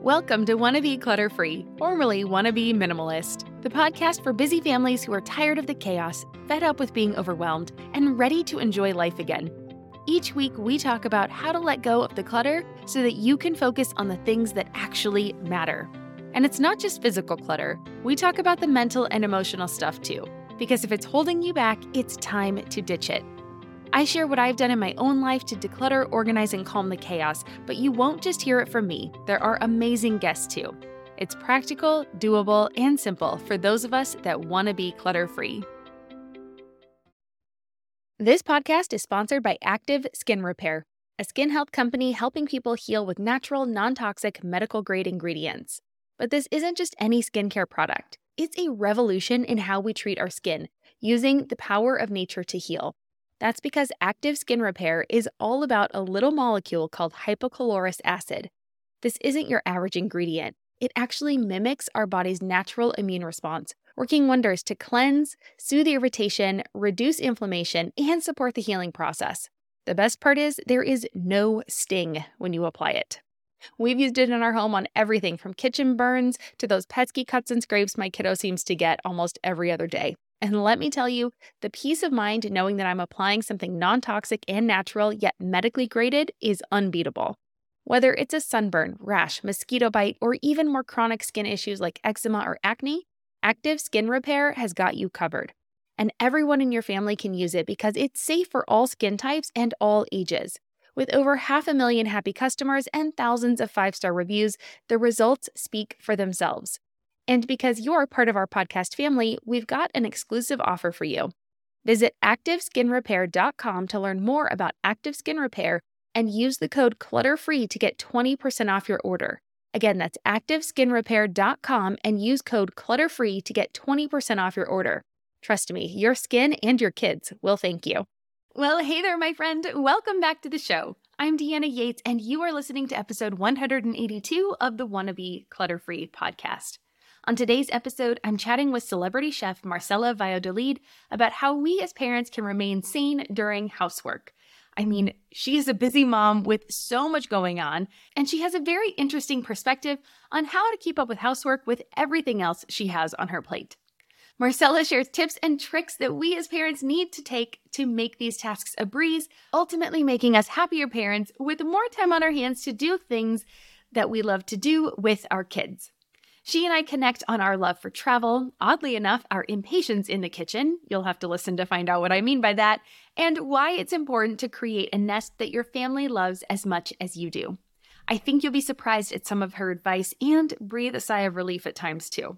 Welcome to Wanna Be Clutter-Free, formerly Wanna Be Minimalist, the podcast for busy families who are tired of the chaos, fed up with being overwhelmed, and ready to enjoy life again. Each week, we talk about how to let go of the clutter so that you can focus on the things that actually matter. And it's not just physical clutter. We talk about the mental and emotional stuff too, because if it's holding you back, it's time to ditch it. I share what I've done in my own life to declutter, organize, and calm the chaos, but you won't just hear it from me. There are amazing guests too. It's practical, doable, and simple for those of us that want to be clutter-free. This podcast is sponsored by Active Skin Repair, a skin health company helping people heal with natural, non-toxic, medical-grade ingredients. But this isn't just any skincare product. It's a revolution in how we treat our skin, using the power of nature to heal. That's because Active Skin Repair is all about a little molecule called hypochlorous acid. This isn't your average ingredient. It actually mimics our body's natural immune response, working wonders to cleanse, soothe irritation, reduce inflammation, and support the healing process. The best part is there is no sting when you apply it. We've used it in our home on everything from kitchen burns to those pesky cuts and scrapes my kiddo seems to get almost every other day. And let me tell you, the peace of mind knowing that I'm applying something non-toxic and natural yet medically graded is unbeatable. Whether it's a sunburn, rash, mosquito bite, or even more chronic skin issues like eczema or acne, Active Skin Repair has got you covered. And everyone in your family can use it because it's safe for all skin types and all ages. With over 500,000 happy customers and thousands of 5-star reviews, the results speak for themselves. And because you're part of our podcast family, we've got an exclusive offer for you. Visit ActiveSkinRepair.com to learn more about Active Skin Repair and use the code CLUTTERFREE to get 20% off your order. Again, that's ActiveSkinRepair.com and use code CLUTTERFREE to get 20% off your order. Trust me, your skin and your kids will thank you. Well, hey there, my friend. Welcome back to the show. I'm Deanna Yates, and you are listening to episode 182 of the Wanna Be Clutter-Free podcast. On today's episode, I'm chatting with celebrity chef Marcela Valladolid about how we as parents can remain sane during housework. I mean, she is a busy mom with so much going on, and she has a very interesting perspective on how to keep up with housework with everything else she has on her plate. Marcela shares tips and tricks that we as parents need to take to make these tasks a breeze, ultimately making us happier parents with more time on our hands to do things that we love to do with our kids. She and I connect on our love for travel, oddly enough, our impatience in the kitchen, you'll have to listen to find out what I mean by that, and why it's important to create a nest that your family loves as much as you do. I think you'll be surprised at some of her advice and breathe a sigh of relief at times too.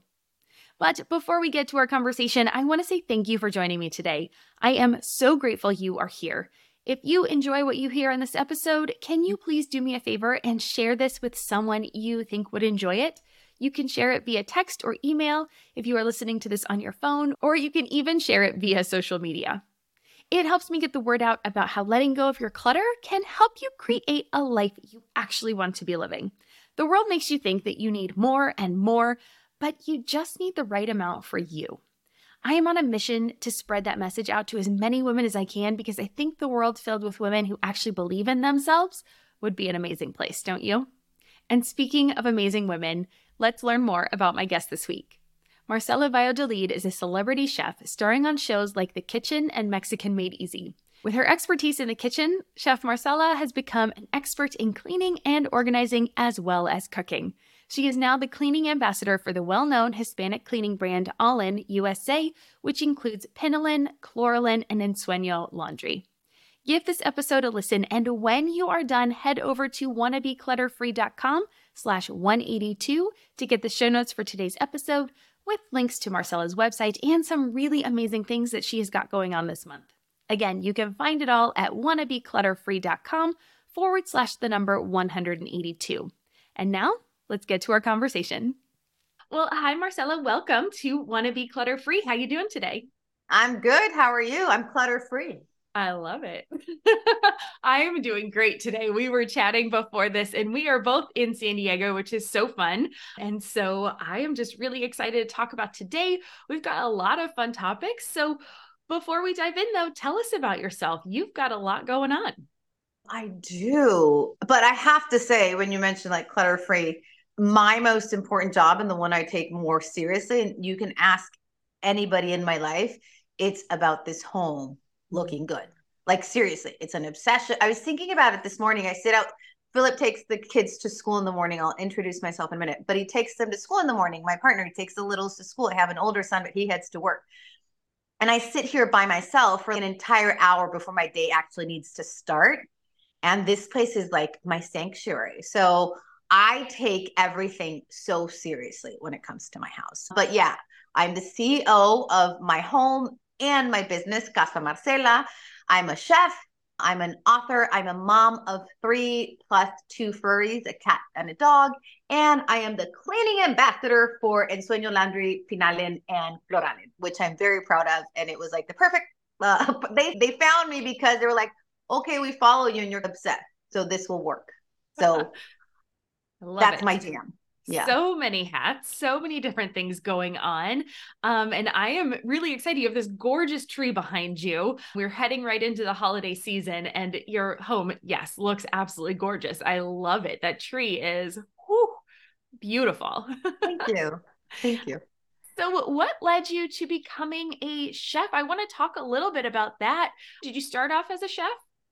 But before we get to our conversation, I want to say thank you for joining me today. I am so grateful you are here. If you enjoy what you hear in this episode, can you please do me a favor and share this with someone you think would enjoy it? You can share it via text or email if you are listening to this on your phone, or you can even share it via social media. It helps me get the word out about how letting go of your clutter can help you create a life you actually want to be living. The world makes you think that you need more and more, but you just need the right amount for you. I am on a mission to spread that message out to as many women as I can because I think the world filled with women who actually believe in themselves would be an amazing place, don't you? And speaking of amazing women, let's learn more about my guest this week. Marcela Valladolid is a celebrity chef starring on shows like The Kitchen and Mexican Made Easy. With her expertise in the kitchen, Chef Marcela has become an expert in cleaning and organizing as well as cooking. She is now the cleaning ambassador for the well-known Hispanic cleaning brand Allin USA, which includes Pinolin, Chloralin, and Ensueño laundry. Give this episode a listen, and when you are done, head over to wannabeclutterfree.com/182 to get the show notes for today's episode with links to Marcela's website and some really amazing things that she has got going on this month. Again, you can find it all at wannabeclutterfree.com/182. And now, let's get to our conversation. Well, hi, Marcela. Welcome to Wanna Be Clutter-Free. How you doing today? I'm good. How are you? I'm clutter-free. I love it. I am doing great today. We were chatting before this and we are both in San Diego, which is so fun. And so I am just really excited to talk about today. We've got a lot of fun topics. So before we dive in though, tell us about yourself. You've got a lot going on. I do. But I have to say, when you mentioned like clutter-free, my most important job and the one I take more seriously, and you can ask anybody in my life, it's about this home looking good. Like seriously, it's an obsession. I was thinking about it this morning. I sit out, Philip takes the kids to school in the morning. I'll introduce myself in a minute, but he takes them to school in the morning. My partner, he takes the littles to school. I have an older son, but he heads to work. And I sit here by myself for an entire hour before my day actually needs to start. And this place is like my sanctuary. So I take everything so seriously when it comes to my house. But yeah, I'm the CEO of my home and my business, Casa Marcela. I'm a chef. I'm an author. I'm a mom of 3 plus 2 furries, a cat and a dog. And I am the cleaning ambassador for Ensueño Laundry, Pinalen, and Floranen, which I'm very proud of. And it was like the perfect, they found me because they were like, okay, we follow you and you're obsessed. So this will work. So that's my jam. Yeah. So many hats, so many different things going on. And I am really excited. You have this gorgeous tree behind you. We're heading right into the holiday season and your home, yes, looks absolutely gorgeous. I love it. That tree is beautiful. Thank you. Thank you. So what led you to becoming a chef? I want to talk a little bit about that. Did you start off as a chef?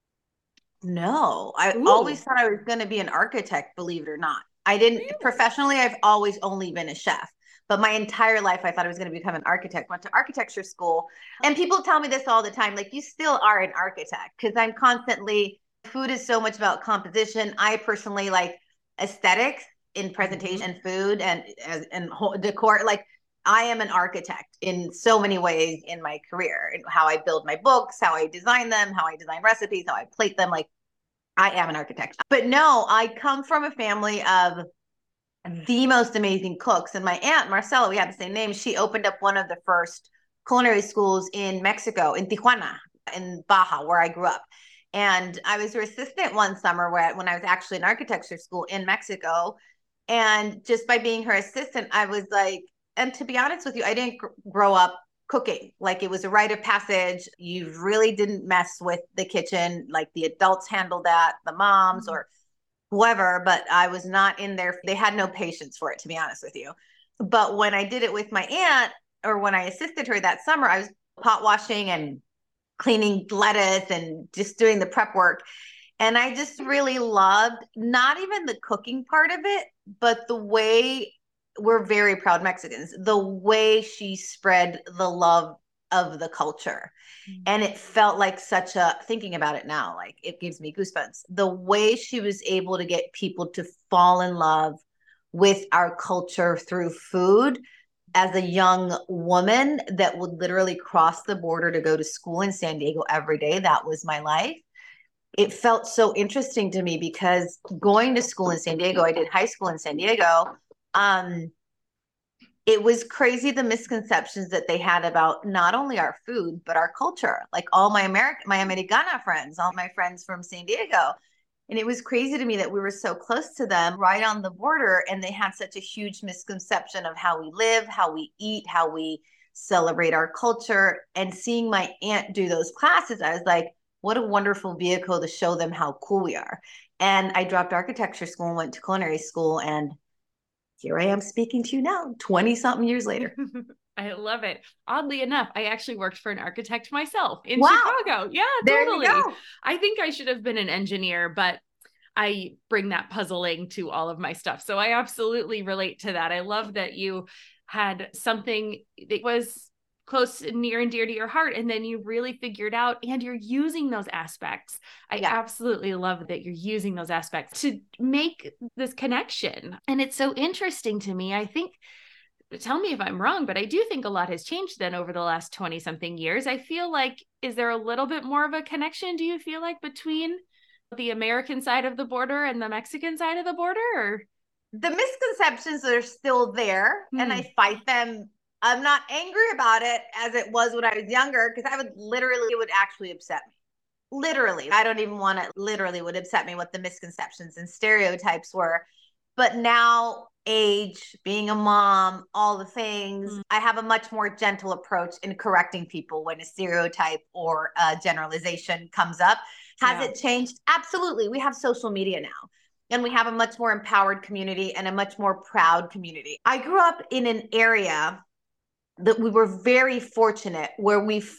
No, I always thought I was going to be an architect, believe it or not. I didn't professionally, I've always only been a chef, but my entire life I thought I was going to become an architect. Went to architecture school, and people tell me this all the time, like, you still are an architect, because I'm constantly, food is so much about composition. I personally like aesthetics in presentation and food and decor. Like, I am an architect in so many ways in my career, how I build my books, how I design them, how I design recipes, how I plate them. Like, I am an architect. But no, I come from a family of the most amazing cooks. And my aunt, Marcela, we have the same name. She opened up one of the first culinary schools in Mexico, in Tijuana, in Baja, where I grew up. And I was her assistant one summer when I was actually in architecture school in Mexico. And just by being her assistant, I was like, and to be honest with you, I didn't grow up cooking. Like, it was a rite of passage. You really didn't mess with the kitchen. Like, the adults handled that, the moms or whoever, but I was not in there. They had no patience for it, to be honest with you. But when I did it with my aunt, or when I assisted her that summer, I was pot washing and cleaning lettuce and just doing the prep work. And I just really loved not even the cooking part of it, but the way, we're very proud Mexicans, the way she spread the love of the culture. And it felt like such a, thinking about it now, like, it gives me goosebumps. The way she was able to get people to fall in love with our culture through food, as a young woman that would literally cross the border to go to school in San Diego every day. That was my life. It felt so interesting to me because going to school in San Diego, I did high school in San Diego. It was crazy, the misconceptions that they had about not only our food, but our culture. Like, all my Americana friends, all my friends from San Diego. And it was crazy to me that we were so close to them, right on the border, and they had such a huge misconception of how we live, how we eat, how we celebrate our culture. And seeing my aunt do those classes, I was like, what a wonderful vehicle to show them how cool we are. And I dropped architecture school and went to culinary school, and here I am speaking to you now, 20 something years later. I love it. Oddly enough, I actually worked for an architect myself in Chicago. Yeah, there totally. You go. I think I should have been an engineer, but I bring that puzzling to all of my stuff. So I absolutely relate to that. I love that you had something that was close and near and dear to your heart, and then you really figured out, and you're using those aspects. I absolutely love that you're using those aspects to make this connection. And it's so interesting to me. I think, tell me if I'm wrong, but I do think a lot has changed then over the last 20 something years. I feel like, is there a little bit more of a connection, do you feel like, between the American side of the border and the Mexican side of the border? Or? The misconceptions are still there, and I fight them. I'm not angry about it as it was when I was younger, because it would actually upset me. Literally. I don't even want to, literally would upset me what the misconceptions and stereotypes were. But now, age, being a mom, all the things, I have a much more gentle approach in correcting people when a stereotype or a generalization comes up. Has it changed? Absolutely. We have social media now. and we have a much more empowered community and a much more proud community. I grew up in an area that we were very fortunate where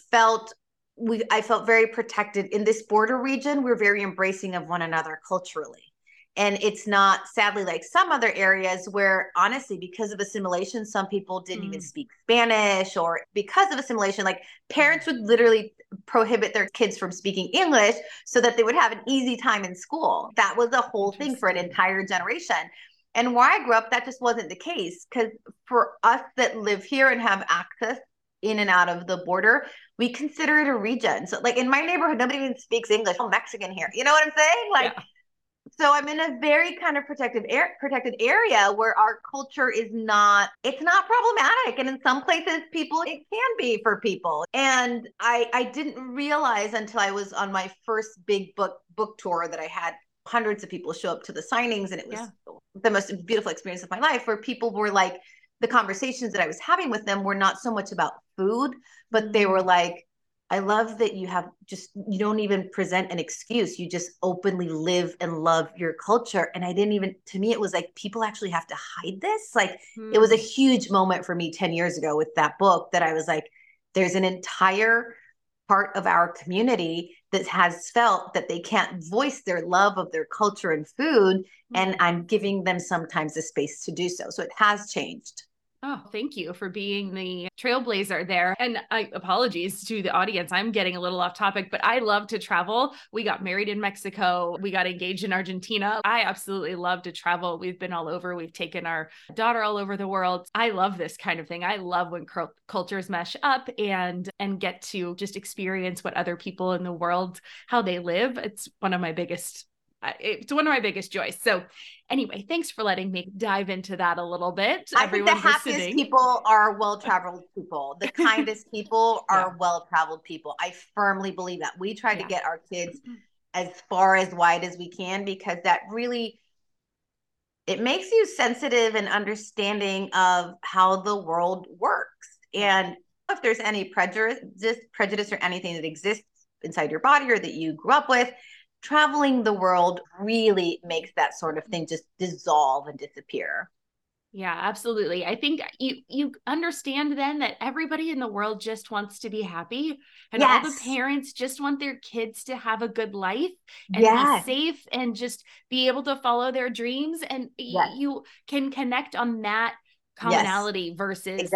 I felt very protected in this border region. We're very embracing of one another culturally. And it's not, sadly, like some other areas where, honestly, because of assimilation, some people didn't even speak Spanish, or because of assimilation, like parents would literally prohibit their kids from speaking English so that they would have an easy time in school. That was a whole thing for an entire generation. And where I grew up, that just wasn't the case, because for us that live here and have access in and out of the border, we consider it a region. So like in my neighborhood, nobody even speaks English. I'm Mexican here. You know what I'm saying? Like, so I'm in a very kind of protected area where our culture it's not problematic. And in some places, it can be for people. And I didn't realize until I was on my first big book tour that I had hundreds of people show up to the signings. And it was the most beautiful experience of my life, where people were like, the conversations that I was having with them were not so much about food, but they were like, I love that you don't even present an excuse. You just openly live and love your culture. And to me, it was like, people actually have to hide this. Like it was a huge moment for me 10 years ago with that book, that I was like, there's an entire part of our community that has felt that they can't voice their love of their culture and food. And I'm giving them sometimes the space to do so. So it has changed. Oh, thank you for being the trailblazer there. And apologies to the audience. I'm getting a little off topic, but I love to travel. We got married in Mexico. We got engaged in Argentina. I absolutely love to travel. We've been all over. We've taken our daughter all over the world. I love this kind of thing. I love when cultures mesh up and get to just experience what other people in the world, how they live. It's one of my biggest joys. So anyway, thanks for letting me dive into that a little bit. I think the happiest people are well-traveled people. The kindest people are well-traveled people. I firmly believe that. We try to get our kids as far as wide as we can, because that really, it makes you sensitive and understanding of how the world works. And if there's any prejudice or anything that exists inside your body or that you grew up with, traveling the world really makes that sort of thing just dissolve and disappear. Yeah, absolutely. I think you understand then that everybody in the world just wants to be happy, and all the parents just want their kids to have a good life and be safe and just be able to follow their dreams. And you can connect on that commonality versus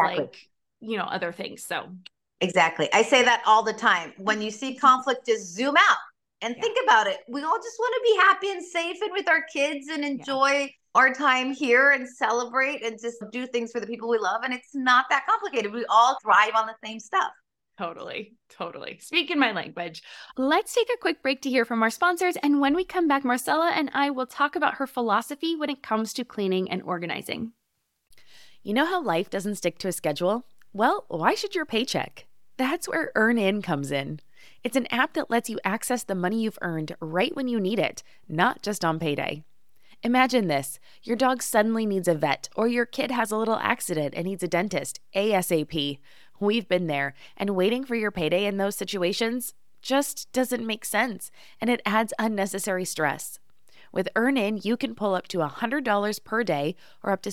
other things. So exactly. I say that all the time. When you see conflict, just zoom out. And think about it. We all just want to be happy and safe and with our kids and enjoy our time here and celebrate and just do things for the people we love. And it's not that complicated. We all thrive on the same stuff. Totally. Speaking my language. Let's take a quick break to hear from our sponsors. And when we come back, Marcella and I will talk about her philosophy when it comes to cleaning and organizing. You know how life doesn't stick to a schedule? Well, why should your paycheck? That's where EarnIn comes in. It's an app that lets you access the money you've earned right when you need it, not just on payday. Imagine this. Your dog suddenly needs a vet, or your kid has a little accident and needs a dentist ASAP. We've been there, and waiting for your payday in those situations just doesn't make sense, and it adds unnecessary stress. With EarnIn, you can pull up to $100 per day or up to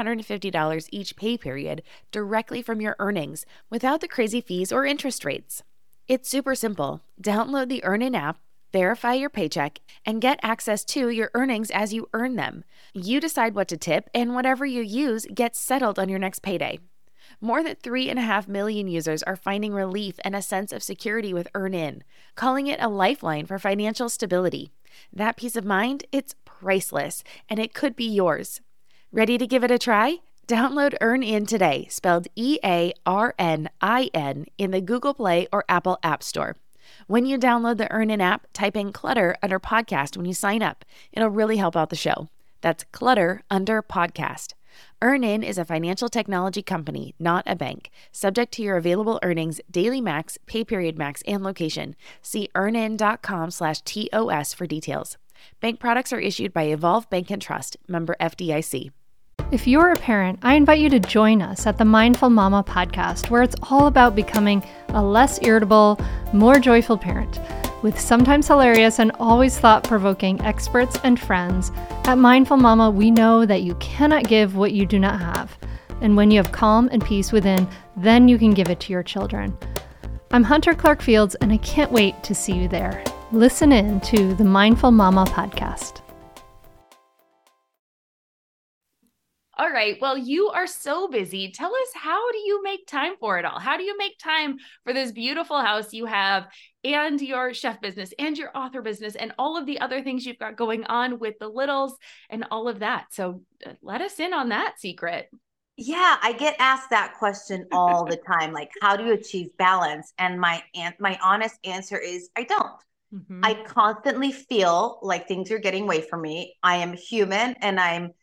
$750 each pay period directly from your earnings without the crazy fees or interest rates. It's super simple. Download the EarnIn app, verify your paycheck, and get access to your earnings as you earn them. You decide what to tip, and whatever you use gets settled on your next payday. More than 3.5 million users are finding relief and a sense of security with EarnIn, calling it a lifeline for financial stability. That peace of mind, it's priceless, and it could be yours. Ready to give it a try? Download EarnIn today, spelled EARNIN, in the Google Play or Apple App Store. When you download the EarnIn app, type in Clutter under podcast when you sign up. It'll really help out the show. That's Clutter under podcast. EarnIn is a financial technology company, not a bank. Subject to your available earnings, daily max, pay period max, and location. See earnin.com/TOS for details. Bank products are issued by Evolve Bank and Trust, member FDIC. If you're a parent, I invite you to join us at the Mindful Mama podcast, where it's all about becoming a less irritable, more joyful parent. With sometimes hilarious and always thought-provoking experts and friends, at Mindful Mama, we know that you cannot give what you do not have. And when you have calm and peace within, then you can give it to your children. I'm Hunter Clark Fields, and I can't wait to see you there. Listen in to the Mindful Mama podcast. All right. Well, you are so busy. Tell us, how do you make time for it all? How do you make time for this beautiful house you have and your chef business and your author business and all of the other things you've got going on with the littles and all of that? So let us in on that secret. Yeah, I get asked that question all the time. Like, how do you achieve balance? And my honest answer is I don't. Mm-hmm. I constantly feel like things are getting away from me. I am human, and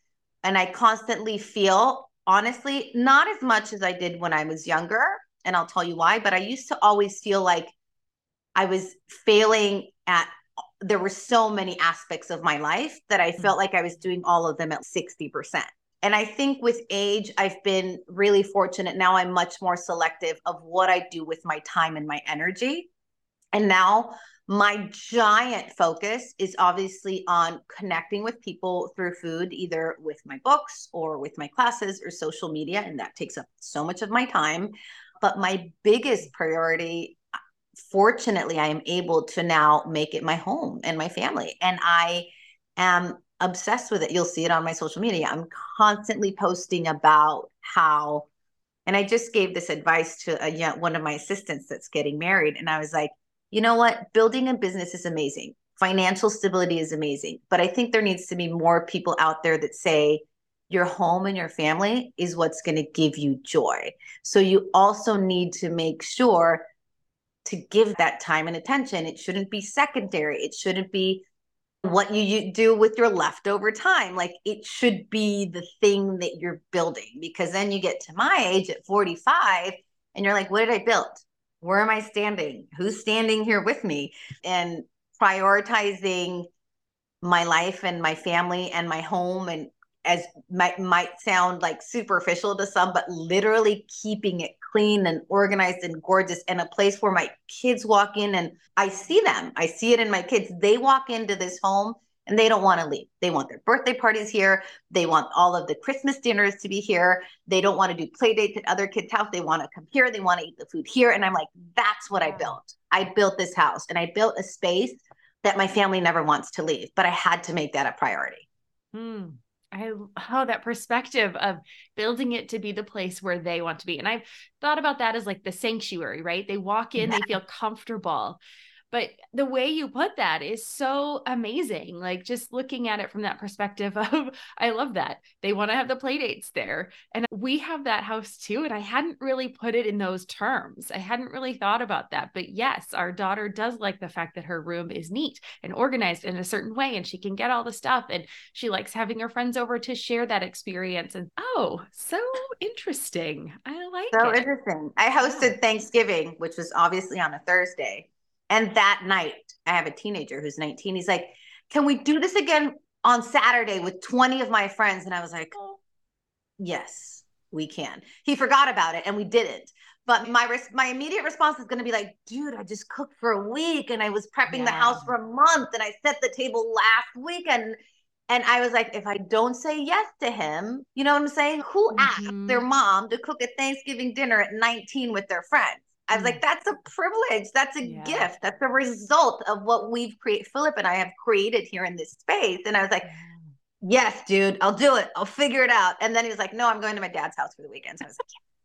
I constantly feel, honestly, not as much as I did when I was younger. And I'll tell you why, but I used to always feel like I was failing at, there were so many aspects of my life that I felt like I was doing all of them at 60%. And I think with age, I've been really fortunate. Now I'm much more selective of what I do with my time and my energy. And now my giant focus is obviously on connecting with people through food, either with my books or with my classes or social media. And that takes up so much of my time. But my biggest priority, fortunately, I am able to now make it my home and my family. And I am obsessed with it. You'll see it on my social media. I'm constantly posting about how, and I just gave this advice to one of my assistants that's getting married. And I was like, you know what? Building a business is amazing. Financial stability is amazing. But I think there needs to be more people out there that say your home and your family is what's going to give you joy. So you also need to make sure to give that time and attention. It shouldn't be secondary. It shouldn't be what you do with your leftover time. Like, it should be the thing that you're building, because then you get to my age at 45 and you're like, what did I build? Where am I standing? Who's standing here with me? And prioritizing my life and my family and my home, and as might sound like superficial to some, but literally keeping it clean and organized and gorgeous, and a place where my kids walk in and I see them. I see it in my kids. They walk into this home and they don't want to leave. They want their birthday parties here. They want all of the Christmas dinners to be here. They don't want to do play dates at other kids' house. They want to come here. They want to eat the food here. And I'm like, that's what I built. I built this house, and I built a space that my family never wants to leave, but I had to make that a priority. That perspective of building it to be the place where they want to be. And I've thought about that as like the sanctuary, right? They walk in, they feel comfortable. But the way you put that is so amazing. Like, just looking at it from that perspective of, I love that. They want to have the play dates there. And we have that house too. And I hadn't really put it in those terms. I hadn't really thought about that. But yes, our daughter does like the fact that her room is neat and organized in a certain way, and she can get all the stuff. And she likes having her friends over to share that experience. And so interesting. I like it. So interesting. I hosted Thanksgiving, which was obviously on a Thursday. And that night, I have a teenager who's 19. He's like, can we do this again on Saturday with 20 of my friends? And I was like, yes, we can. He forgot about it and we didn't. But my immediate response is going to be like, dude, I just cooked for a week and I was prepping the house for a month and I set the table last week. And I was like, if I don't say yes to him, you know what I'm saying? Who asked their mom to cook a Thanksgiving dinner at 19 with their friends? I was like, that's a privilege. That's a gift. That's a result of what we've created. Philip and I have created here in this space. And I was like, yes, dude, I'll do it. I'll figure it out. And then he was like, no, I'm going to my dad's house for the weekend. So I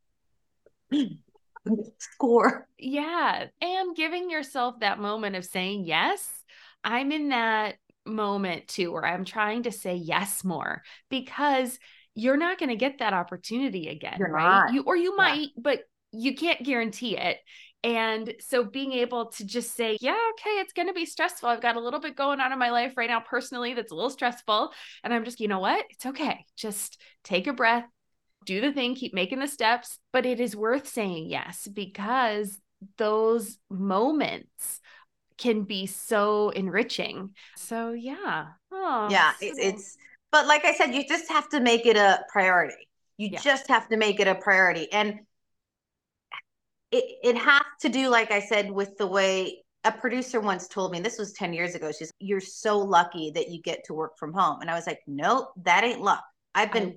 was like, score. Yeah. And giving yourself that moment of saying yes. I'm in that moment too, where I'm trying to say yes more, because you're not going to get that opportunity again, right? You might, but you can't guarantee it. And so being able to just say, yeah, okay, it's going to be stressful. I've got a little bit going on in my life right now personally that's a little stressful. And I'm just, you know what? It's okay. Just take a breath, do the thing, keep making the steps. But it is worth saying yes, because those moments can be so enriching. So yeah. But like I said, you just have to make it a priority. You just have to make it a priority. And it has to do, like I said, with the way A producer once told me, this was 10 years ago, she's, you're so lucky that you get to work from home. And I was like, nope, that ain't luck. I've been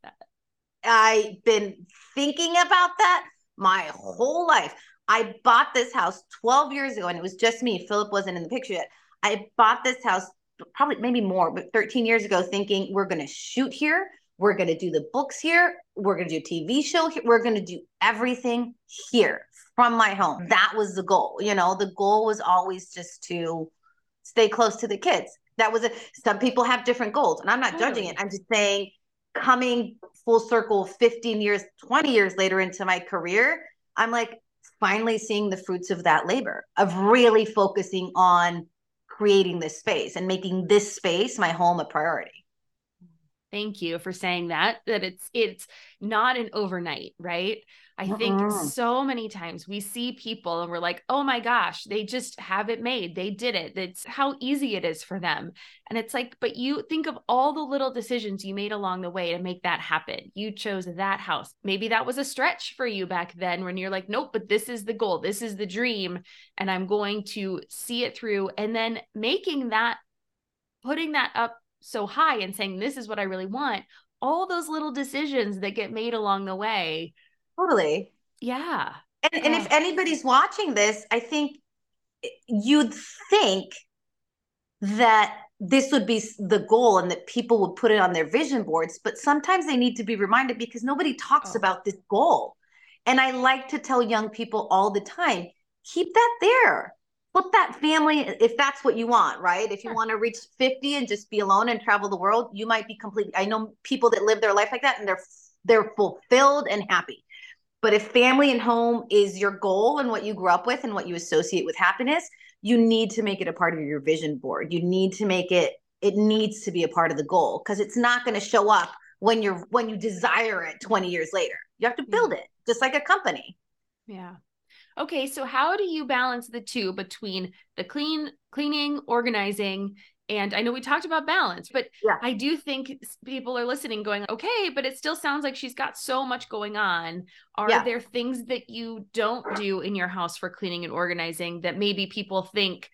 thinking about that my whole life. I bought this house 12 years ago and it was just me. Philip wasn't in the picture yet. I bought this house probably maybe more, but 13 years ago, thinking we're going to shoot here. We're going to do the books here. We're going to do a TV show here. We're going to do everything here from my home. That was the goal. You know, the goal was always just to stay close to the kids. That was some people have different goals and I'm not judging it. I'm just saying, coming full circle 15 years, 20 years later into my career, I'm like finally seeing the fruits of that labor, of really focusing on creating this space and making this space my home a priority. Thank you for saying that it's not an overnight, right? I think so many times we see people and we're like, oh my gosh, they just have it made. They did it. That's how easy it is for them. And it's like, but you think of all the little decisions you made along the way to make that happen. You chose that house. Maybe that was a stretch for you back then when you're like, nope, but this is the goal. This is the dream. And I'm going to see it through. And then putting that up so high and saying, this is what I really want. All those little decisions that get made along the way. Totally. Yeah. And if anybody's watching this, I think you'd think that this would be the goal and that people would put it on their vision boards, but sometimes they need to be reminded because nobody talks about this goal. And I like to tell young people all the time, keep that there. Put that family, if that's what you want, right? If you want to reach 50 and just be alone and travel the world, you might be completely, I know people that live their life like that and they're fulfilled and happy. But if family and home is your goal and what you grew up with and what you associate with happiness, you need to make it a part of your vision board. You need to make it needs to be a part of the goal because it's not going to show up when you desire it 20 years later. You have to build it just like a company. Yeah. Okay, so how do you balance the two between the cleaning, organizing, and I know we talked about balance, but I do think people are listening going, okay, but it still sounds like she's got so much going on. Are there things that you don't do in your house for cleaning and organizing that maybe people think,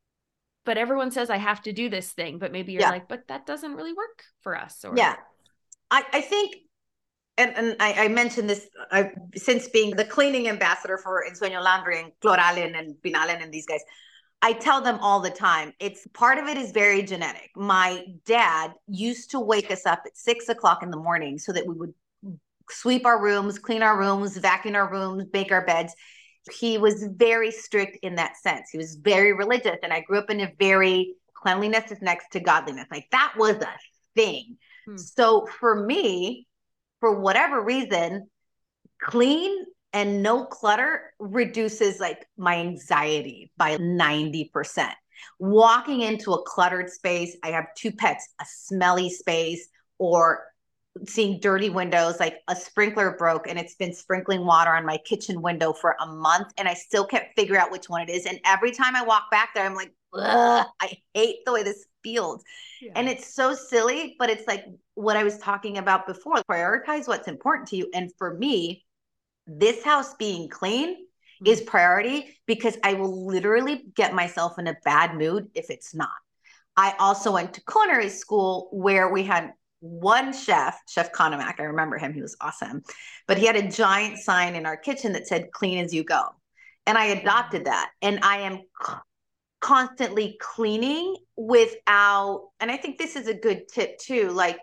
but everyone says I have to do this thing, but maybe you're like, but that doesn't really work for us? Or... Yeah, I think... And I mentioned this since being the cleaning ambassador for Ensueño Laundry and Cloralen and Binalen and these guys, I tell them all the time, it's part of it is very genetic. My dad used to wake us up at 6 o'clock in the morning so that we would sweep our rooms, clean our rooms, vacuum our rooms, make our beds. He was very strict in that sense. He was very religious. And I grew up in a very cleanliness is next to godliness. Like that was a thing. So for me, for whatever reason, clean and no clutter reduces like my anxiety by 90%. Walking into a cluttered space, I have 2 pets, a smelly space or seeing dirty windows, like a sprinkler broke and it's been sprinkling water on my kitchen window for a month and I still can't figure out which one it is. And every time I walk back there, I'm like, ugh, I hate the way this feels. Yeah. And it's so silly, but it's like what I was talking about before, prioritize what's important to you. And for me, this house being clean is priority because I will literally get myself in a bad mood if it's not. I also went to culinary school where we had one chef, Chef Konomak. I remember him. He was awesome. But he had a giant sign in our kitchen that said, clean as you go. And I adopted that. And I am constantly cleaning without, and I think this is a good tip too. Like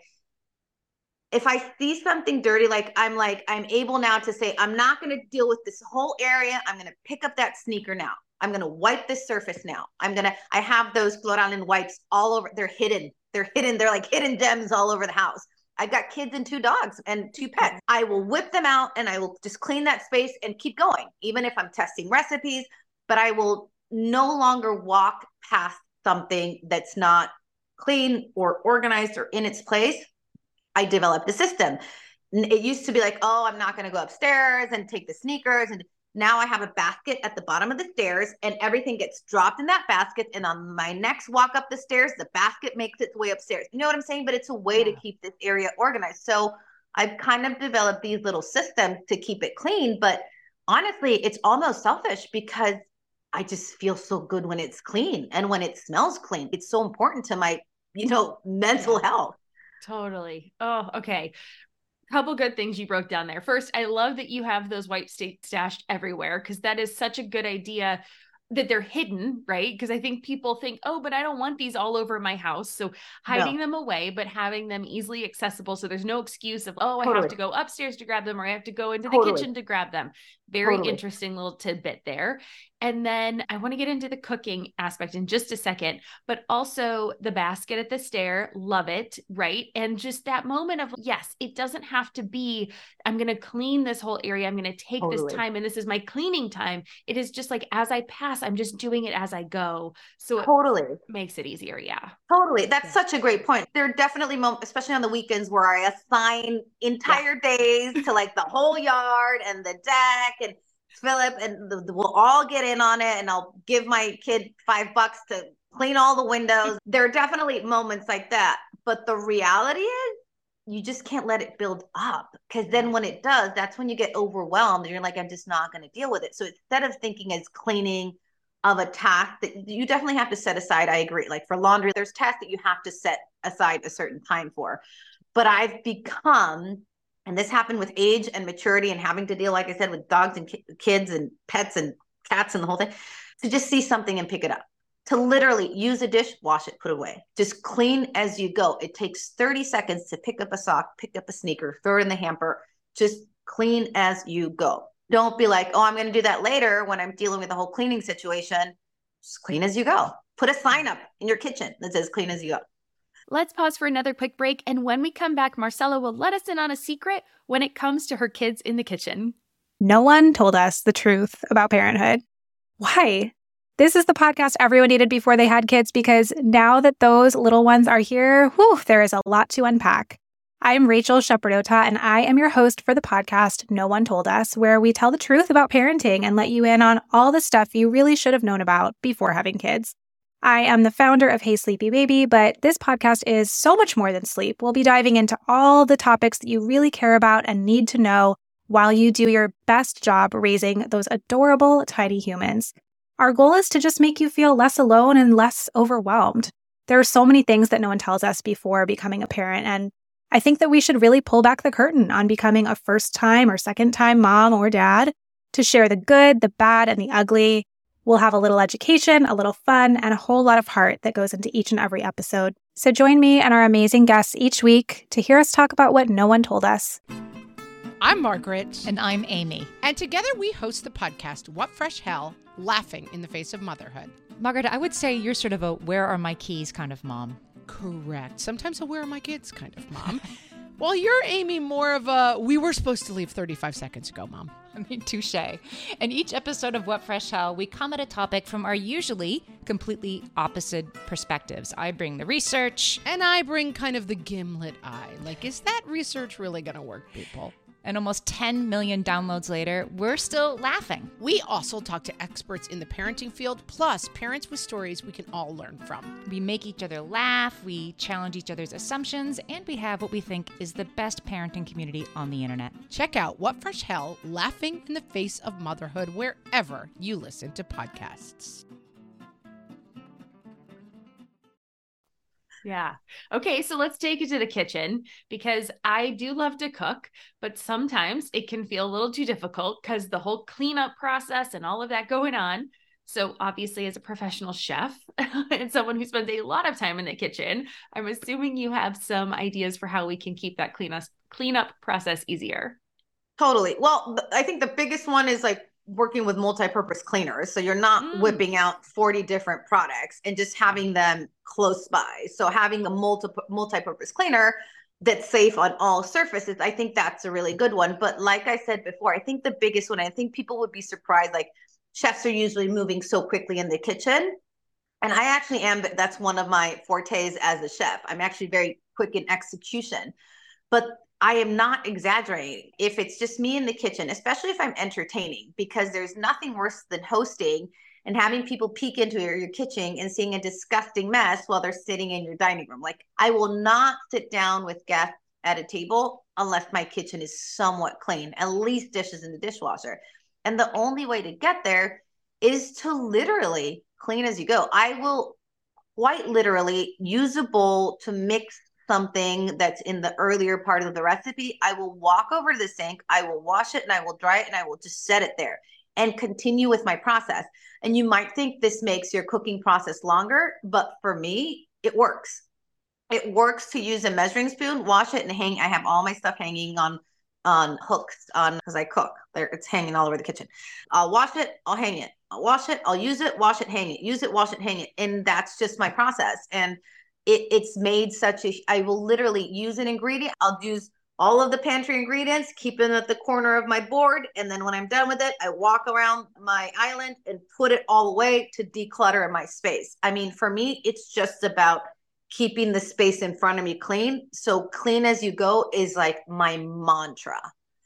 if I see something dirty, I'm able now to say, I'm not going to deal with this whole area. I'm going to pick up that sneaker now. I'm going to wipe this surface now. I have those Cloralen wipes all over. They're hidden. They're like hidden gems all over the house. I've got kids and 2 dogs and 2 pets. I will whip them out and I will just clean that space and keep going. Even if I'm testing recipes, but I will no longer walk past something that's not clean or organized or in its place. I developed a system. It used to be like, oh, I'm not going to go upstairs and take the sneakers. And now I have a basket at the bottom of the stairs and everything gets dropped in that basket. And on my next walk up the stairs, the basket makes its way upstairs. You know what I'm saying? But it's a way to keep this area organized. So I've kind of developed these little systems to keep it clean. But honestly, it's almost selfish because I just feel so good when it's clean and when it smells clean. It's so important to my, mental health. Totally. Oh, okay. Couple good things you broke down there. First, I love that you have those wipes stashed everywhere, because that is such a good idea that they're hidden, right? Because I think people think, oh, but I don't want these all over my house. So hiding them away, but having them easily accessible. So there's no excuse of, oh, I have to go upstairs to grab them, or I have to go into the kitchen to grab them. Very interesting little tidbit there. And then I want to get into the cooking aspect in just a second, but also the basket at the stair. Love it. Right. And just that moment of, yes, it doesn't have to be, I'm going to clean this whole area. I'm going to take this time and this is my cleaning time. It is just like, as I pass, I'm just doing it as I go. So it makes it easier. Yeah. Totally. That's such a great point. There are definitely moments, especially on the weekends, where I assign entire days to like the whole yard and the deck, and Philip and we'll all get in on it, and I'll give my kid $5 to clean all the windows. There are definitely moments like that. But the reality is you just can't let it build up, because then when it does, that's when you get overwhelmed and you're like, I'm just not going to deal with it. So instead of thinking as cleaning of a task that you definitely have to set aside, I agree. Like for laundry, there's tasks that you have to set aside a certain time for. But I've become, and this happened with age and maturity and having to deal, like I said, with dogs and kids and pets and cats and the whole thing, to just see something and pick it up. To literally use a dish, wash it, put it away. Just clean as you go. It takes 30 seconds to pick up a sock, pick up a sneaker, throw it in the hamper. Just clean as you go. Don't be like, oh, I'm going to do that later when I'm dealing with the whole cleaning situation. Just clean as you go. Put a sign up in your kitchen that says clean as you go. Let's pause for another quick break, and when we come back, Marcella will let us in on a secret when it comes to her kids in the kitchen. No one told us the truth about parenthood. Why? This is the podcast everyone needed before they had kids, because now that those little ones are here, there is a lot to unpack. I'm Rachel Shepardota, and I am your host for the podcast No One Told Us, where we tell the truth about parenting and let you in on all the stuff you really should have known about before having kids. I am the founder of Hey Sleepy Baby, but this podcast is so much more than sleep. We'll be diving into all the topics that you really care about and need to know while you do your best job raising those adorable, tiny humans. Our goal is to just make you feel less alone and less overwhelmed. There are so many things that no one tells us before becoming a parent, and I think that we should really pull back the curtain on becoming a first-time or second-time mom or dad, to share the good, the bad, and the ugly. We'll have a little education, a little fun, and a whole lot of heart that goes into each and every episode. So join me and our amazing guests each week to hear us talk about what no one told us. I'm Margaret. And I'm Amy. And together we host the podcast, What Fresh Hell? Laughing in the Face of Motherhood. Margaret, I would say you're sort of a where are my keys kind of mom. Correct. Sometimes a where are my kids kind of mom. While you're, Amy, more of a we were supposed to leave 35 seconds ago mom. I mean, touche. In each episode of What Fresh Hell, we come at a topic from our usually completely opposite perspectives. I bring the research. And I bring kind of the gimlet eye. Like, is that research really going to work, people? And almost 10 million downloads later, we're still laughing. We also talk to experts in the parenting field, plus parents with stories we can all learn from. We make each other laugh, we challenge each other's assumptions, and we have what we think is the best parenting community on the internet. Check out What Fresh Hell? Laughing in the Face of Motherhood wherever you listen to podcasts. Yeah. Okay. So let's take it to the kitchen, because I do love to cook, but sometimes it can feel a little too difficult because the whole cleanup process and all of that going on. So obviously, as a professional chef and someone who spends a lot of time in the kitchen, I'm assuming you have some ideas for how we can keep that cleanup process easier. Totally. Well, I think the biggest one is like working with multi-purpose cleaners. So you're not whipping out 40 different products and just having them close by. So having a multi-purpose cleaner that's safe on all surfaces, I think that's a really good one. But like I said before, I think the biggest one, I think people would be surprised, like chefs are usually moving so quickly in the kitchen. And I actually am, but that's one of my fortes as a chef. I'm actually very quick in execution. But I am not exaggerating if it's just me in the kitchen, especially if I'm entertaining, because there's nothing worse than hosting and having people peek into your kitchen and seeing a disgusting mess while they're sitting in your dining room. Like, I will not sit down with guests at a table unless my kitchen is somewhat clean, at least dishes in the dishwasher. And the only way to get there is to literally clean as you go. I will quite literally use a bowl to mix something that's in the earlier part of the recipe. I will walk over to the sink, I will wash it and I will dry it and I will just set it there and continue with my process. And you might think this makes your cooking process longer, but for me, it works. It works to use a measuring spoon, wash it and hang. I have all my stuff hanging on hooks because I cook. It's hanging all over the kitchen. I'll wash it, I'll hang it. I'll wash it, I'll use it, wash it, hang it, use it, wash it, hang it. And that's just my process. And it's made I will literally use an ingredient. I'll use all of the pantry ingredients, keep them at the corner of my board. And then when I'm done with it, I walk around my island and put it all away to declutter my space. I mean, for me, it's just about keeping the space in front of me clean. So clean as you go is like my mantra.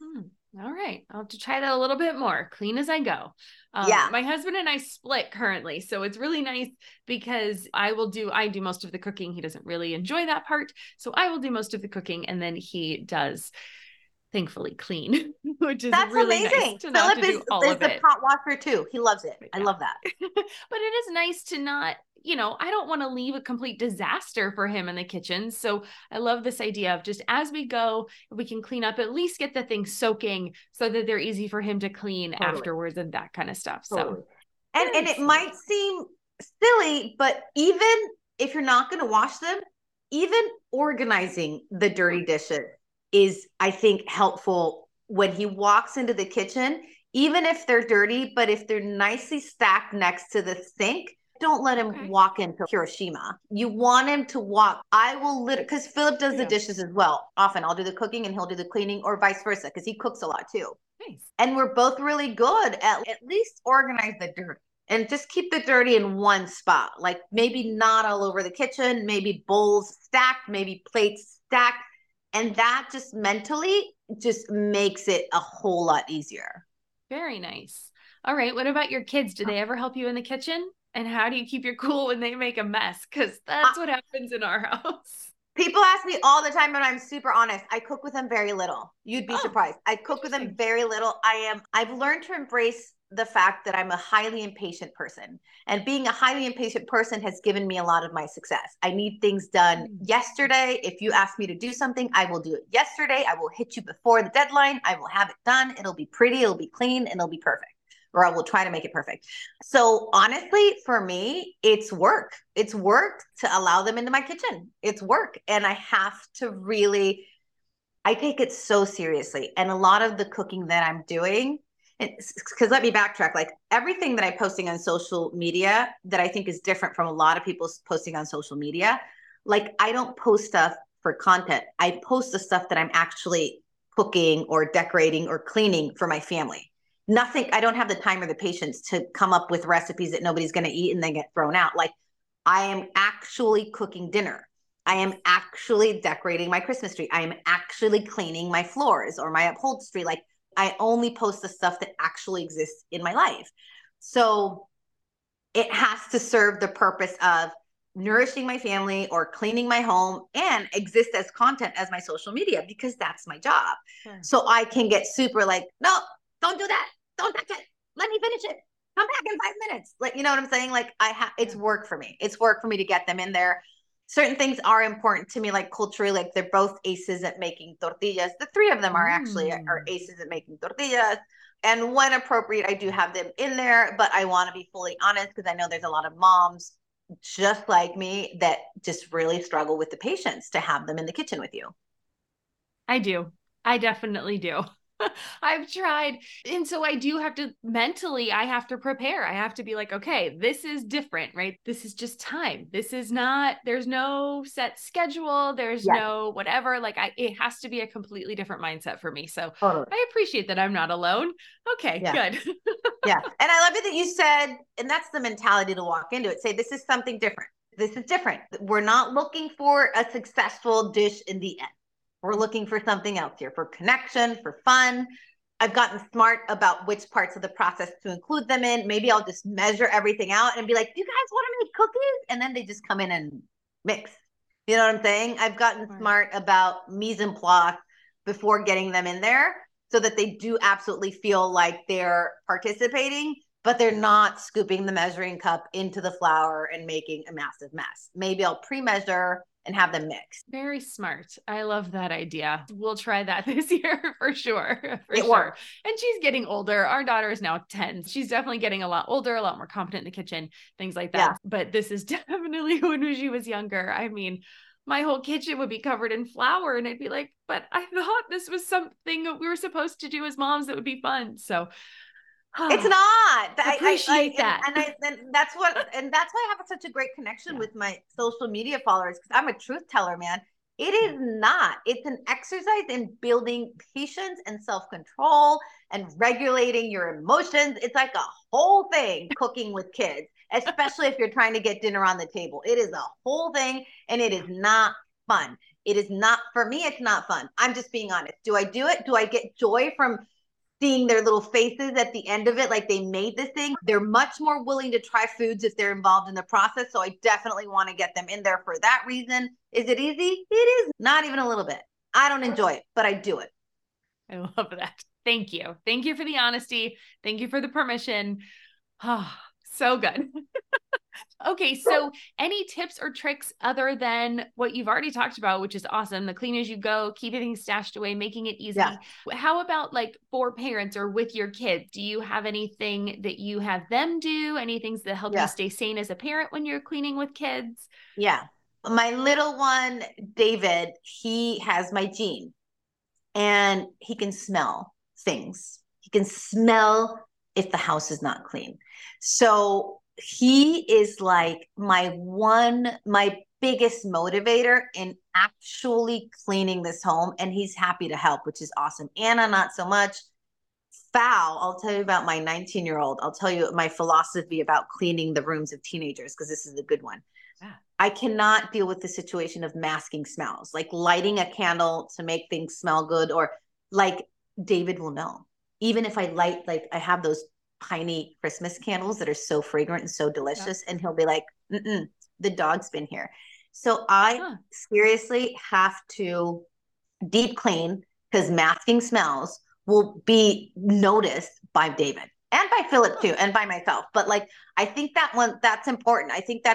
All right. I'll have to try that a little bit more. Clean as I go. My husband and I split currently. So it's really nice because I do most of the cooking. He doesn't really enjoy that part. So I will do most of the cooking and then he does thankfully clean, which is That's really amazing. nice to not Philip to do all is of the it. pot washer too. He loves it. I love that. But it is nice to not, I don't want to leave a complete disaster for him in the kitchen. So I love this idea of just as we go, we can clean up, at least get the things soaking so that they're easy for him to clean afterwards and that kind of stuff. Totally. So, and it might seem silly, but even if you're not going to wash them, even organizing the dirty dishes is, I think, helpful when he walks into the kitchen, even if they're dirty, but if they're nicely stacked next to the sink, don't let him walk into Hiroshima. You want him to walk. I will because Philip does the dishes as well. Often I'll do the cooking and he'll do the cleaning, or vice versa, because he cooks a lot too. Nice. And we're both really good at least organize the dirt and just keep the dirty in one spot. Like maybe not all over the kitchen, maybe bowls stacked, maybe plates stacked. And that just mentally just makes it a whole lot easier. Very nice. All right. What about your kids? Do they ever help you in the kitchen? And how do you keep your cool when they make a mess? Because that's what happens in our house. People ask me all the time, but I'm super honest. I cook with them very little. You'd be surprised. I cook with them very little. I've learned to embrace the fact that I'm a highly impatient person. And being a highly impatient person has given me a lot of my success. I need things done yesterday. If you ask me to do something, I will do it yesterday. I will hit you before the deadline. I will have it done. It'll be pretty, it'll be clean, and it'll be perfect. Or I will try to make it perfect. So honestly, for me, it's work. It's work to allow them into my kitchen. It's work. And I have to I take it so seriously. And a lot of the cooking that I'm doing, because let me backtrack, like everything that I'm posting on social media that I think is different from a lot of people posting on social media, like I don't post stuff for content. I post the stuff that I'm actually cooking or decorating or cleaning for my family. I don't have the time or the patience to come up with recipes that nobody's going to eat and then get thrown out. Like I am actually cooking dinner. I am actually decorating my Christmas tree. I am actually cleaning my floors or my upholstery. Like I only post the stuff that actually exists in my life. So it has to serve the purpose of nourishing my family or cleaning my home and exist as content as my social media, because that's my job. Sure. So I can get super like, no, don't do that. Don't touch it. Let me finish it. Come back in 5 minutes. Like, you know what I'm saying? Like it's work for me. It's work for me to get them in there. Certain things are important to me, like culturally, like they're both aces at making tortillas. The three of them are aces at making tortillas. And when appropriate, I do have them in there, but I want to be fully honest because I know there's a lot of moms just like me that just really struggle with the patience to have them in the kitchen with you. I do. I definitely do. I've tried. And so I do have to mentally, I have to prepare. I have to be like, okay, this is different, right? This is just time. This is not, there's no set schedule. There's no whatever. Like it has to be a completely different mindset for me. So I appreciate that I'm not alone. Okay, good. Yeah. And I love it that you said, and that's the mentality to walk into it. Say, this is something different. This is different. We're not looking for a successful dish in the end. We're looking for something else here, for connection, for fun. I've gotten smart about which parts of the process to include them in. Maybe I'll just measure everything out and be like, do you guys want to make cookies? And then they just come in and mix. You know what I'm saying? I've gotten smart about mise en place before getting them in there so that they do absolutely feel like they're participating. but they're not scooping the measuring cup into the flour and making a massive mess. Maybe I'll pre-measure and have them mix. Very smart. I love that idea. We'll try that this year for sure. It works. And she's getting older. Our daughter is now 10. She's definitely getting a lot older, a lot more competent in the kitchen, things like that. Yeah. But this is definitely when she was younger. I mean, my whole kitchen would be covered in flour and I'd be like, but I thought this was something that we were supposed to do as moms that would be fun. So it's not. Appreciate that. And that's why I have such a great connection with my social media followers, because I'm a truth teller, man. It is not. It's an exercise in building patience and self-control and regulating your emotions. It's like a whole thing cooking with kids, especially if you're trying to get dinner on the table. It is a whole thing, and it is not fun. It is not, for me, it's not fun. I'm just being honest. Do I do it? Do I get joy from seeing their little faces at the end of it, like they made this thing? They're much more willing to try foods if they're involved in the process. So I definitely want to get them in there for that reason. Is it easy? It is not even a little bit. I don't enjoy it, but I do it. I love that. Thank you. Thank you for the honesty. Thank you for the permission. Oh, so good. Okay. So any tips or tricks other than what you've already talked about, which is awesome. The clean as you go, keeping things stashed away, making it easy. Yeah. How about like for parents or with your kids? Do you have anything that you have them do? Any things that help you stay sane as a parent when you're cleaning with kids? Yeah. My little one, David, he has my gene and he can smell things. He can smell if the house is not clean. So he is like my biggest motivator in actually cleaning this home. And he's happy to help, which is awesome. Anna, not so much. Foul. I'll tell you about my 19-year-old. I'll tell you my philosophy about cleaning the rooms of teenagers, because this is a good one. Yeah. I cannot deal with the situation of masking smells, like lighting a candle to make things smell good, or like David will know. Even if I light, like I have those tiny Christmas candles that are so fragrant and so delicious. And he'll be like, the dog's been here. So I seriously have to deep clean, because masking smells will be noticed by David and by Philip too, and by myself. But like, I think that's important. I think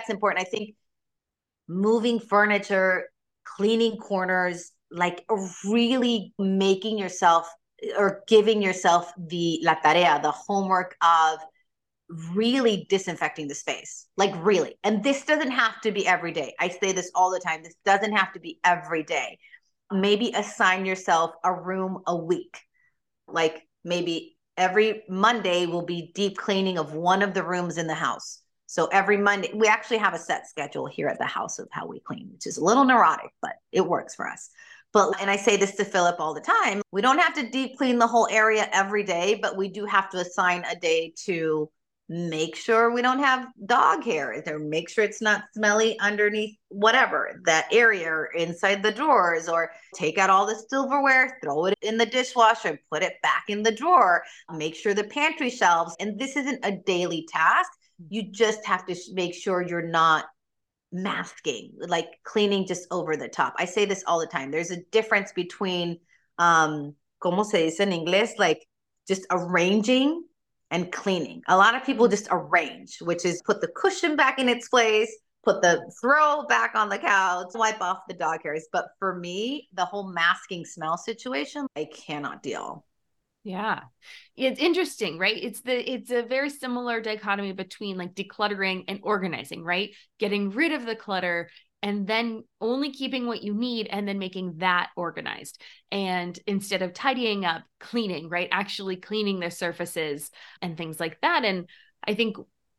moving furniture, cleaning corners, like really making yourself or giving yourself la tarea, the homework of really disinfecting the space, like really. And this doesn't have to be every day. I say this all the time. This doesn't have to be every day. Maybe assign yourself a room a week. Like maybe every Monday will be deep cleaning of one of the rooms in the house. So every Monday, we actually have a set schedule here at the house of how we clean, which is a little neurotic, but it works for us. And I say this to Philip all the time, we don't have to deep clean the whole area every day, but we do have to assign a day to make sure we don't have dog hair, or make sure it's not smelly underneath whatever, that area or inside the drawers, or take out all the silverware, throw it in the dishwasher, put it back in the drawer, make sure the pantry shelves. And this isn't a daily task. You just have to make sure you're not masking, like cleaning just over the top. I say this all the time. There's a difference between, como se dice en inglés, like just arranging and cleaning. A lot of people just arrange, which is put the cushion back in its place, put the throw back on the couch, wipe off the dog hairs. But for me, the whole masking smell situation, I cannot deal. Yeah. It's interesting, right? It's a very similar dichotomy between like decluttering and organizing, right? Getting rid of the clutter and then only keeping what you need and then making that organized. And instead of tidying up, cleaning, right? Actually cleaning the surfaces and things like that. And I think,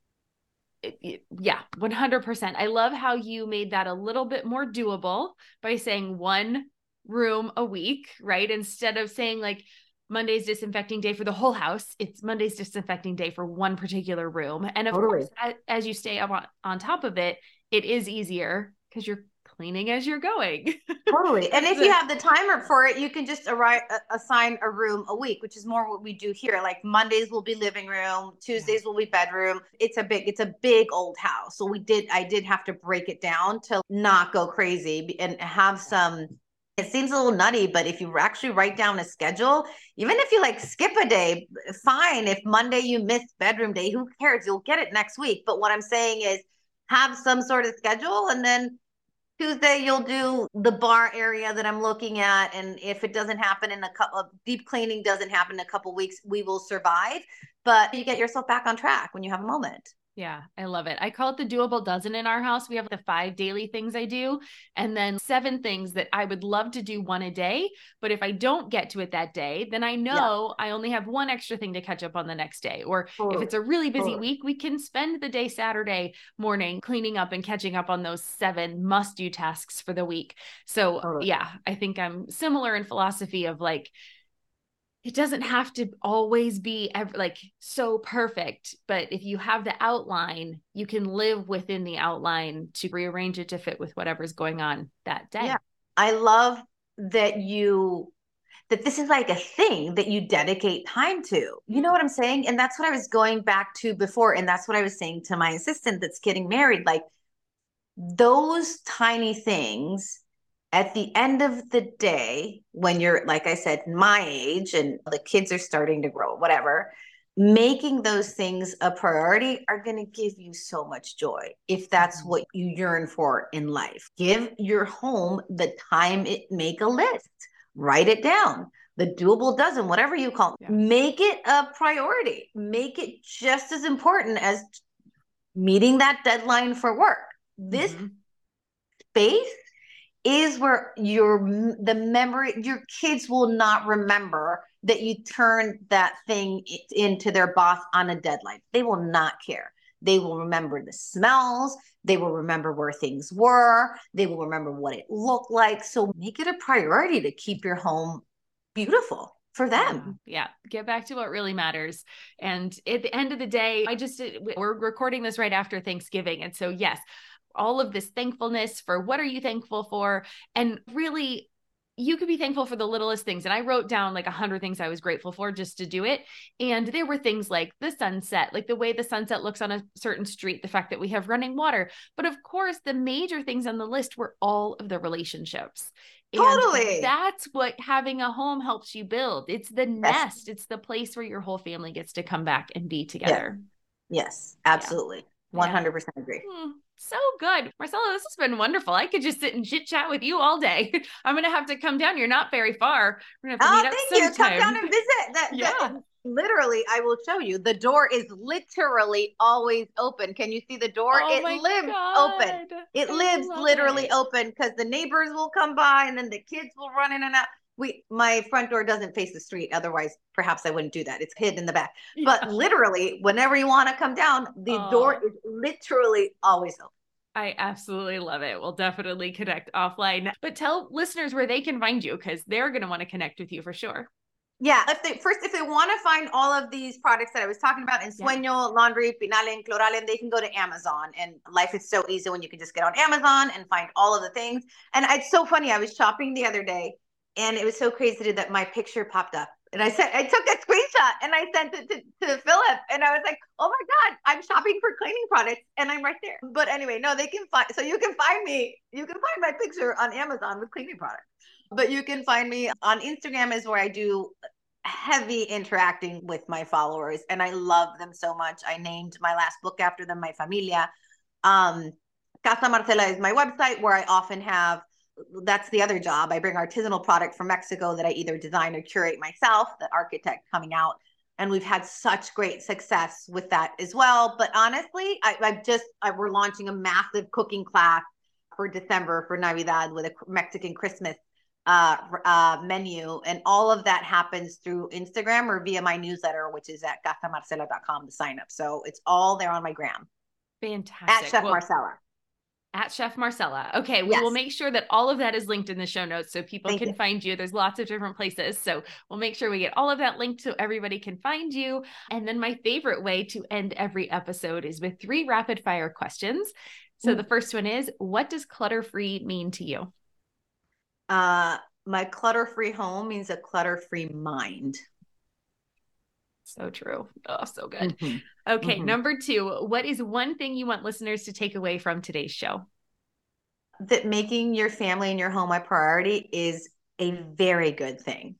100%. I love how you made that a little bit more doable by saying one room a week, right? Instead of saying like, Monday's disinfecting day for the whole house. It's Monday's disinfecting day for one particular room. And of course, as you stay up on top of it, it is easier because you're cleaning as you're going. Totally. And if you have the timer for it, you can just assign a room a week, which is more what we do here. Like Mondays will be living room, Tuesdays will be bedroom. It's a big old house. So I did have to break it down to not go crazy and have some It seems a little nutty, but if you actually write down a schedule, even if you like skip a day, fine. If Monday you miss bedroom day, who cares? You'll get it next week. But what I'm saying is have some sort of schedule, and then Tuesday you'll do the bar area that I'm looking at. And if it doesn't happen in a couple of deep cleaning doesn't happen in a couple of weeks, we will survive. But you get yourself back on track when you have a moment. Yeah, I love it. I call it the doable dozen in our house. We have the 5 daily things I do, and then 7 things that I would love to do one a day. But if I don't get to it that day, then I know I only have one extra thing to catch up on the next day. Or if it's a really busy week, we can spend the day Saturday morning cleaning up and catching up on those 7 must-do tasks for the week. So yeah, I think I'm similar in philosophy of like, it doesn't have to always be like so perfect, but if you have the outline, you can live within the outline to rearrange it to fit with whatever's going on that day. Yeah. I love that this is like a thing that you dedicate time to. You know what I'm saying? And that's what I was going back to before. And that's what I was saying to my assistant that's getting married. Like those tiny things at the end of the day, when you're, like I said, my age and the kids are starting to grow, whatever, making those things a priority are going to give you so much joy if that's what you yearn for in life. Give your home the time make a list, write it down, the doable dozen, whatever you call it. Make it a priority. Make it just as important as meeting that deadline for work. This space is where your kids will not remember that you turned that thing into their boss on a deadline. They will not care. They will remember the smells. They will remember where things were. They will remember what it looked like. So make it a priority to keep your home beautiful for them. Yeah. Get back to what really matters. And at the end of the day, we're recording this right after Thanksgiving. And so yes, all of this thankfulness for what are you thankful for? And really, you could be thankful for the littlest things. And I wrote down like 100 things I was grateful for just to do it. And there were things like the sunset, like the way the sunset looks on a certain street, the fact that we have running water. But of course, the major things on the list were all of the relationships. Totally. And that's what having a home helps you build. It's the nest. It's the place where your whole family gets to come back and be together. Yes, absolutely. 100% agree. So good. Marcella, this has been wonderful. I could just sit and chit chat with you all day. I'm going to have to come down. You're not very far. We're going to have to meet up sometime. Come down and visit. Literally, I will show you. The door is literally always open. Can you see the door? It lives open. It lives literally open because the neighbors will come by and then the kids will run in and out. My front door doesn't face the street. Otherwise, perhaps I wouldn't do that. It's hidden in the back. But literally, whenever you want to come down, the door is literally always open. I absolutely love it. We'll definitely connect offline. But tell listeners where they can find you because they're going to want to connect with you for sure. Yeah. If they want to find all of these products that I was talking about in Sueño, Laundry, Pinalen, Cloralen, they can go to Amazon. And life is so easy when you can just get on Amazon and find all of the things. And it's so funny. I was shopping the other day. And it was so crazy that my picture popped up. And I took a screenshot and I sent it to Philip. And I was like, oh my God, I'm shopping for cleaning products and I'm right there. But anyway, no, you can find me. You can find my picture on Amazon with cleaning products. But you can find me on Instagram is where I do heavy interacting with my followers. And I love them so much. I named my last book after them, My Familia. Casa Marcela is my website where I often have, that's the other job. I bring artisanal product from Mexico that I either design or curate myself, the architect coming out. And we've had such great success with that as well. But honestly, we're launching a massive cooking class for December for Navidad with a Mexican Christmas menu. And all of that happens through Instagram or via my newsletter, which is at casamarcela.com to sign up. So it's all there on my gram. Fantastic. At Chef Marcela. At Chef Marcela. Okay. We will make sure that all of that is linked in the show notes so people can find you. There's lots of different places. So we'll make sure we get all of that linked so everybody can find you. And then my favorite way to end every episode is with 3 rapid fire questions. So the first one is, what does clutter-free mean to you? My clutter-free home means a clutter-free mind. So true. Oh, so good. Okay. Number 2, what is one thing you want listeners to take away from today's show? that making your family and your home a priority is a very good thing.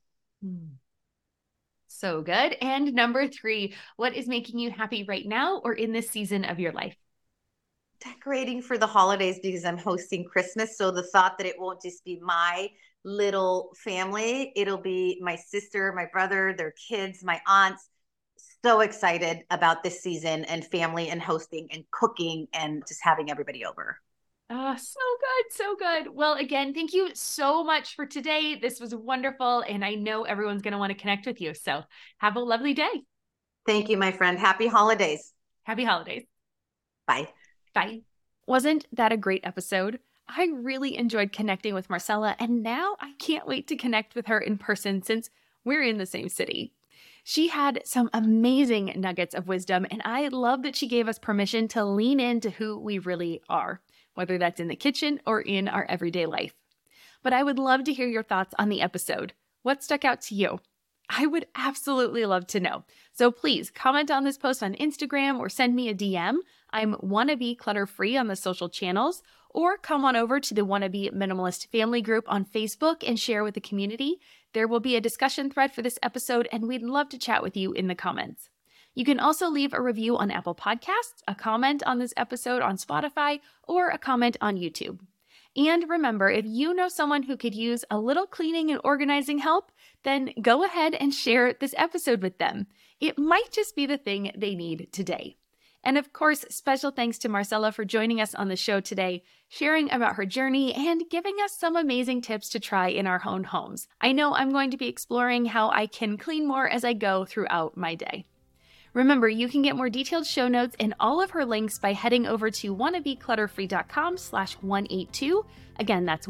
So good. And number 3, what is making you happy right now or in this season of your life? Decorating for the holidays because I'm hosting Christmas. So the thought that it won't just be my little family, it'll be my sister, my brother, their kids, my aunts. So excited about this season and family and hosting and cooking and just having everybody over. Oh, so good. So good. Well, again, thank you so much for today. This was wonderful. And I know everyone's going to want to connect with you. So have a lovely day. Thank you, my friend. Happy holidays. Happy holidays. Bye. Bye. Wasn't that a great episode? I really enjoyed connecting with Marcella, and now I can't wait to connect with her in person since we're in the same city. She had some amazing nuggets of wisdom, and I love that she gave us permission to lean into who we really are, whether that's in the kitchen or in our everyday life. But I would love to hear your thoughts on the episode. What stuck out to you? I would absolutely love to know. So please comment on this post on Instagram or send me a DM. I'm Wannabe Clutter Free on the social channels, or come on over to the Wannabe Minimalist Family Group on Facebook and share with the community. There will be a discussion thread for this episode, and we'd love to chat with you in the comments. You can also leave a review on Apple Podcasts, a comment on this episode on Spotify, or a comment on YouTube. And remember, if you know someone who could use a little cleaning and organizing help, then go ahead and share this episode with them. It might just be the thing they need today. And of course, special thanks to Marcella for joining us on the show today, sharing about her journey and giving us some amazing tips to try in our own homes. I know I'm going to be exploring how I can clean more as I go throughout my day. Remember, you can get more detailed show notes and all of her links by heading over to wannabeclutterfree.com/182. Again, that's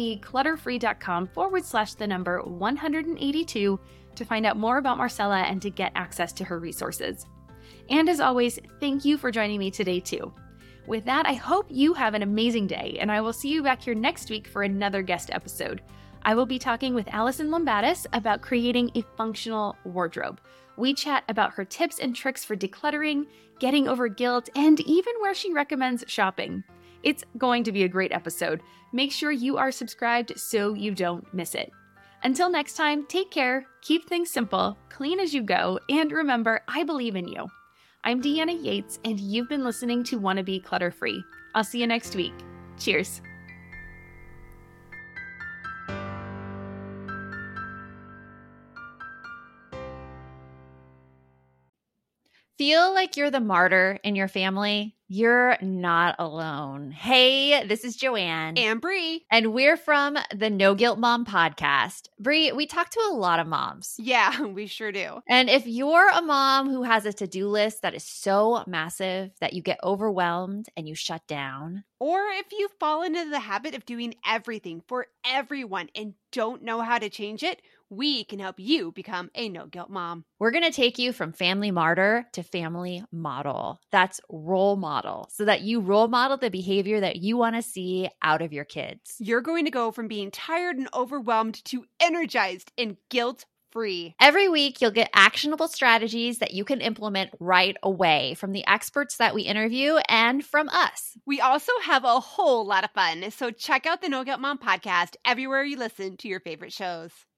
wannabeclutterfree.com/182 to find out more about Marcella and to get access to her resources. And as always, thank you for joining me today too. With that, I hope you have an amazing day, and I will see you back here next week for another guest episode. I will be talking with Allison Lombatis about creating a functional wardrobe. We chat about her tips and tricks for decluttering, getting over guilt, and even where she recommends shopping. It's going to be a great episode. Make sure you are subscribed so you don't miss it. Until next time, take care, keep things simple, clean as you go, and remember, I believe in you. I'm Deanna Yates, and you've been listening to Wannabe Clutter Free. I'll see you next week. Cheers. Feel like you're the martyr in your family? You're not alone. Hey, this is Joanne. And Bree. And we're from the No Guilt Mom podcast. Bree, we talk to a lot of moms. Yeah, we sure do. And if you're a mom who has a to-do list that is so massive that you get overwhelmed and you shut down, or if you fall into the habit of doing everything for everyone and don't know how to change it, we can help you become a no-guilt mom. we're going to take you from family martyr to family model. That's role model, so that you role model the behavior that you want to see out of your kids. You're going to go from being tired and overwhelmed to energized and guilt-free. Every week, you'll get actionable strategies that you can implement right away from the experts that we interview and from us. We also have a whole lot of fun, so check out the No Guilt Mom podcast everywhere you listen to your favorite shows.